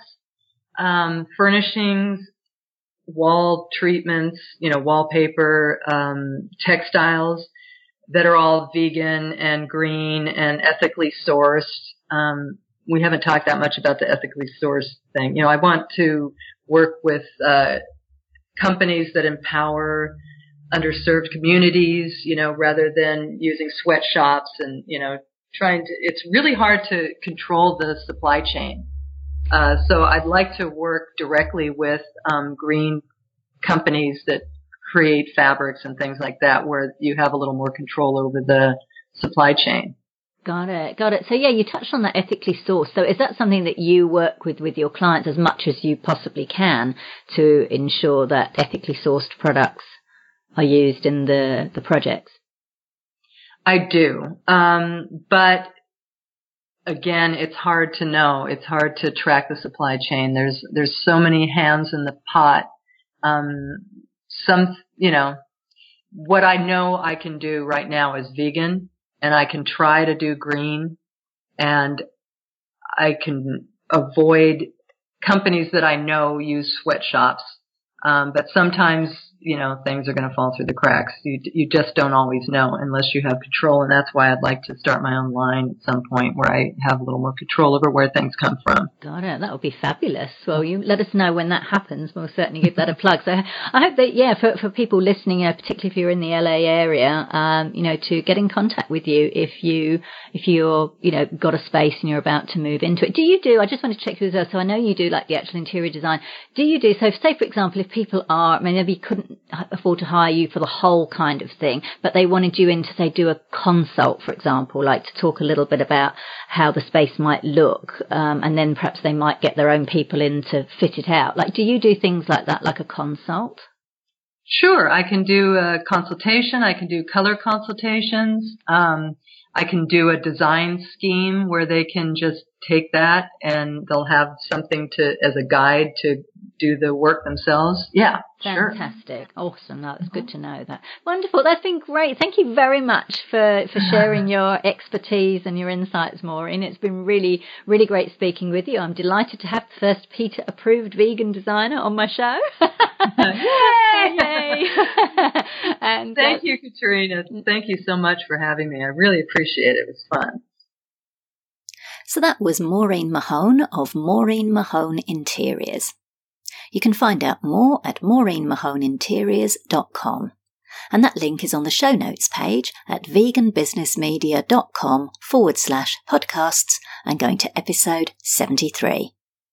furnishings, wall treatments, wallpaper, textiles that are all vegan and green and ethically sourced. We haven't talked that much about the ethically sourced thing. I want to work with companies that empower underserved communities, rather than using sweatshops and, it's really hard to control the supply chain. So I'd like to work directly with green companies that create fabrics and things like that, where you have a little more control over the supply chain. Got it. So yeah, you touched on that ethically sourced. So is that something that you work with your clients as much as you possibly can to ensure that ethically sourced products are used in the projects? I do. But again, it's hard to know. It's hard to track the supply chain. There's so many hands in the pot. What I know I can do right now is vegan, and I can try to do green, and I can avoid companies that I know use sweatshops. But sometimes, things are going to fall through the cracks. You just don't always know unless you have control. And that's why I'd like to start my own line at some point where I have a little more control over where things come from. Got it. That would be fabulous. Well, you let us know when that happens. We'll certainly give that a plug. So I hope that, for people listening, particularly if you're in the LA area, to get in contact with you if you're, got a space and you're about to move into it. I just want to check with you, so I know you do like the actual interior design. So say, for example, if people maybe couldn't afford to hire you for the whole kind of thing, but they wanted you in to, say, do a consult, for example, like to talk a little bit about how the space might look, and then perhaps they might get their own people in to fit it out. Like, do you do things like that, like a consult? Sure. I can do a consultation. I can do color consultations. I can do a design scheme where they can just take that and they'll have something as a guide to do the work themselves. Yeah, fantastic. Sure. Awesome. That's good to know that. Wonderful. That's been great. Thank you very much for sharing your expertise and your insights, Maureen. It's been really, really great speaking with you. I'm delighted to have the first PETA approved vegan designer on my show. Yay! And thank you, Katrina. Thank you so much for having me. I really appreciate it. It was fun. So that was Maureen Mahone of Maureen Mahone Interiors. You can find out more at maureenmahoneinteriors.com. And that link is on the show notes page at veganbusinessmedia.com/podcasts and going to episode 73.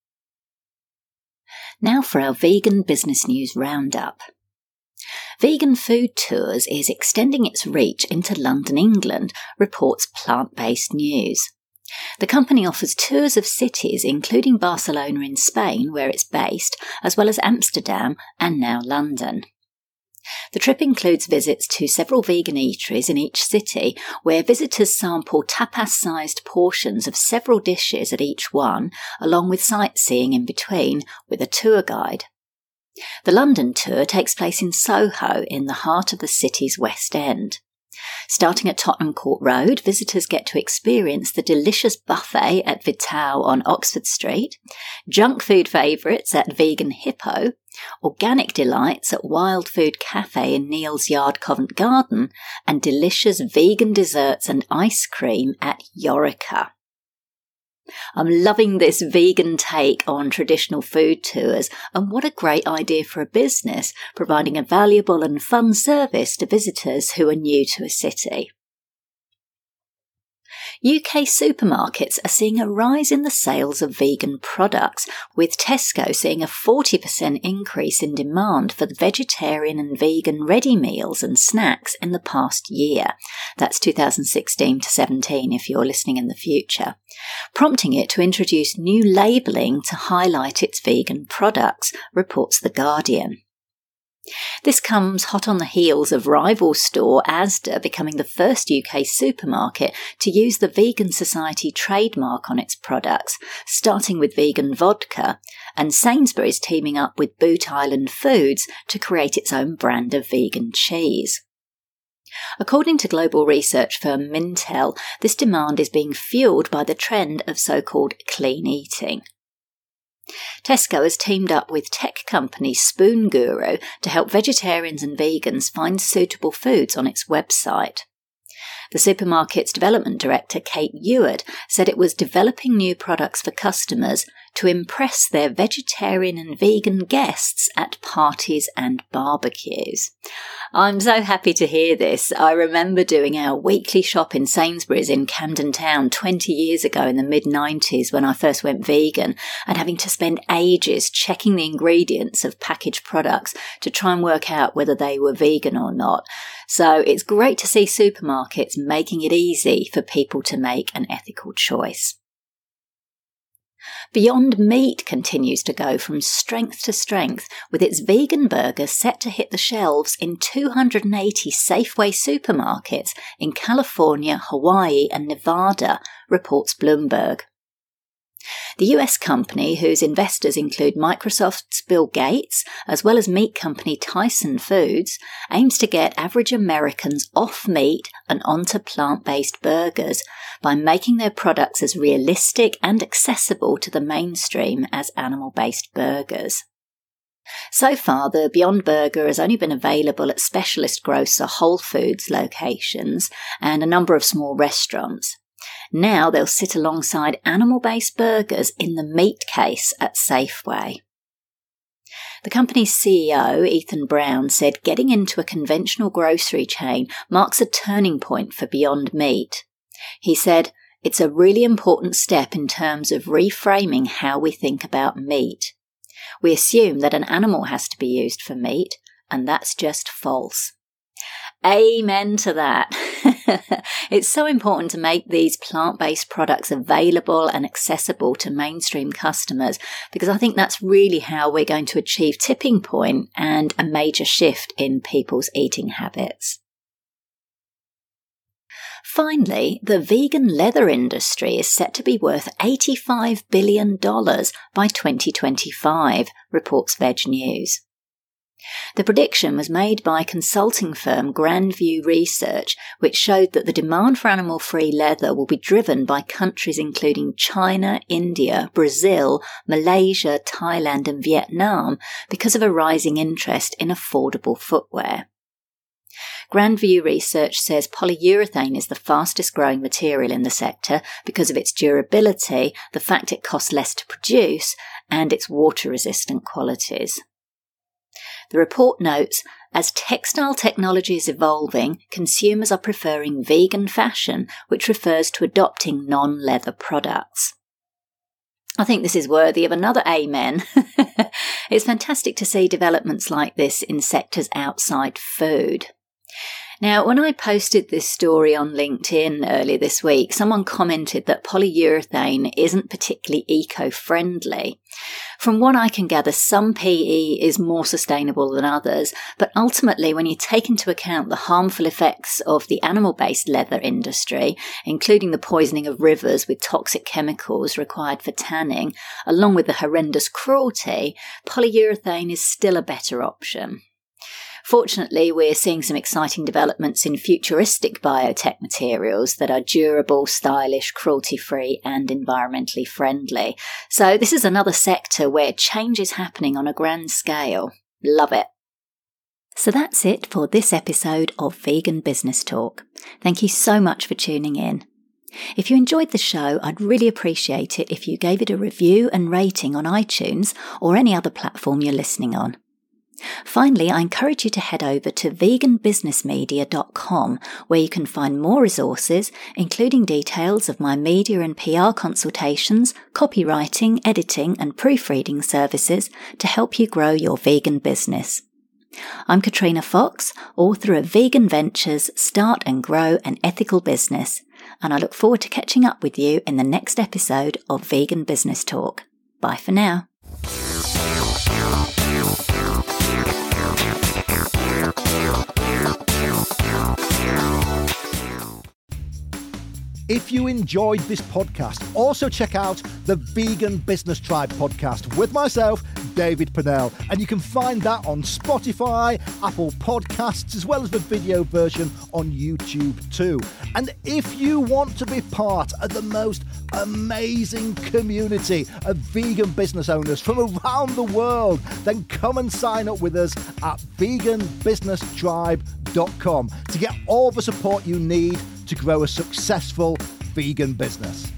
Now for our Vegan Business News Roundup. Vegan Food Tours is extending its reach into London, England, reports Plant-Based News. The company offers tours of cities including Barcelona in Spain, where it's based, as well as Amsterdam and now London. The trip includes visits to several vegan eateries in each city, where visitors sample tapas-sized portions of several dishes at each one, along with sightseeing in between with a tour guide. The London tour takes place in Soho, in the heart of the city's West End. Starting at Tottenham Court Road, visitors get to experience the delicious buffet at Vital on Oxford Street, junk food favourites at Vegan Hippo, organic delights at Wild Food Cafe in Neal's Yard, Covent Garden, and delicious vegan desserts and ice cream at Yorica. I'm loving this vegan take on traditional food tours, and what a great idea for a business, providing a valuable and fun service to visitors who are new to a city. UK supermarkets are seeing a rise in the sales of vegan products, with Tesco seeing a 40% increase in demand for the vegetarian and vegan ready meals and snacks in the past year. That's 2016 to 17 if you're listening in the future, prompting it to introduce new labelling to highlight its vegan products, reports The Guardian. This comes hot on the heels of rival store Asda becoming the first UK supermarket to use the Vegan Society trademark on its products, starting with vegan vodka, and Sainsbury's teaming up with Boot Island Foods to create its own brand of vegan cheese. According to global research firm Mintel, this demand is being fueled by the trend of so-called clean eating. Tesco has teamed up with tech company Spoon Guru to help vegetarians and vegans find suitable foods on its website. The supermarket's development director, Kate Ewart, said it was developing new products for customers to impress their vegetarian and vegan guests at parties and barbecues. I'm so happy to hear this. I remember doing our weekly shop in Sainsbury's in Camden Town 20 years ago in the mid-90s when I first went vegan, and having to spend ages checking the ingredients of packaged products to try and work out whether they were vegan or not. So it's great to see supermarkets making it easy for people to make an ethical choice. Beyond Meat continues to go from strength to strength, with its vegan burger set to hit the shelves in 280 Safeway supermarkets in California, Hawaii and Nevada, reports Bloomberg. The US company, whose investors include Microsoft's Bill Gates, as well as meat company Tyson Foods, aims to get average Americans off meat and onto plant-based burgers by making their products as realistic and accessible to the mainstream as animal-based burgers. So far, the Beyond Burger has only been available at specialist grocer Whole Foods locations and a number of small restaurants. Now they'll sit alongside animal-based burgers in the meat case at Safeway. The company's CEO, Ethan Brown, said getting into a conventional grocery chain marks a turning point for Beyond Meat. He said, "It's a really important step in terms of reframing how we think about meat. We assume that an animal has to be used for meat, and that's just false." Amen to that. It's so important to make these plant-based products available and accessible to mainstream customers, because I think that's really how we're going to achieve tipping point and a major shift in people's eating habits. Finally, the vegan leather industry is set to be worth $85 billion by 2025, reports Veg News. The prediction was made by consulting firm Grandview Research, which showed that the demand for animal-free leather will be driven by countries including China, India, Brazil, Malaysia, Thailand and Vietnam because of a rising interest in affordable footwear. Grandview Research says polyurethane is the fastest growing material in the sector because of its durability, the fact it costs less to produce, and its water-resistant qualities. The report notes, as textile technology is evolving, consumers are preferring vegan fashion, which refers to adopting non-leather products. I think this is worthy of another amen. It's fantastic to see developments like this in sectors outside food. Now, when I posted this story on LinkedIn earlier this week, someone commented that polyurethane isn't particularly eco-friendly. From what I can gather, some PE is more sustainable than others, but ultimately when you take into account the harmful effects of the animal-based leather industry, including the poisoning of rivers with toxic chemicals required for tanning, along with the horrendous cruelty, polyurethane is still a better option. Fortunately, we're seeing some exciting developments in futuristic biotech materials that are durable, stylish, cruelty-free and environmentally friendly. So this is another sector where change is happening on a grand scale. Love it. So that's it for this episode of Vegan Business Talk. Thank you so much for tuning in. If you enjoyed the show, I'd really appreciate it if you gave it a review and rating on iTunes or any other platform you're listening on. Finally, I encourage you to head over to veganbusinessmedia.com, where you can find more resources, including details of my media and PR consultations, copywriting, editing and proofreading services to help you grow your vegan business. I'm Katrina Fox, author of Vegan Ventures, Start and Grow an Ethical Business, and I look forward to catching up with you in the next episode of Vegan Business Talk. Bye for now. If you enjoyed this podcast, also check out the Vegan Business Tribe podcast with myself, David Purnell, and you can find that on Spotify, Apple Podcasts, as well as the video version on YouTube too. And if you want to be part of the most amazing community of vegan business owners from around the world, then come and sign up with us at veganbusinesstribe.com to get all the support you need to grow a successful vegan business.